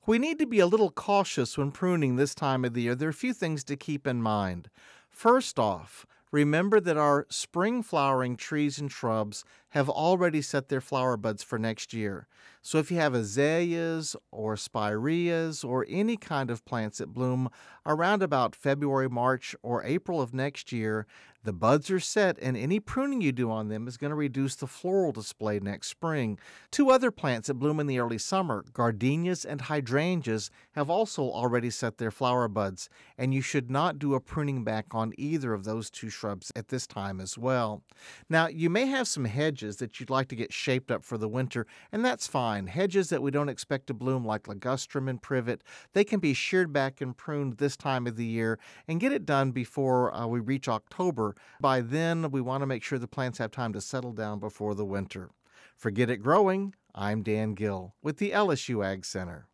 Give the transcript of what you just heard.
We need to be a little cautious when pruning this time of the year. There are a few things to keep in mind. First off, remember that our spring flowering trees and shrubs have already set their flower buds for next year. So if you have azaleas or spireas or any kind of plants that bloom around about February, March, or April of next year, the buds are set and any pruning you do on them is going to reduce the floral display next spring. Two other plants that bloom in the early summer, gardenias and hydrangeas, have also already set their flower buds, and you should not do a pruning back on either of those two shrubs at this time as well. Now, you may have some hedges that you'd like to get shaped up for the winter, and that's fine. Hedges that we don't expect to bloom, like ligustrum and privet, they can be sheared back and pruned this time of the year and get it done before we reach October. By then, we want to make sure the plants have time to settle down before the winter. For Get It Growing, I'm Dan Gill with the LSU Ag Center.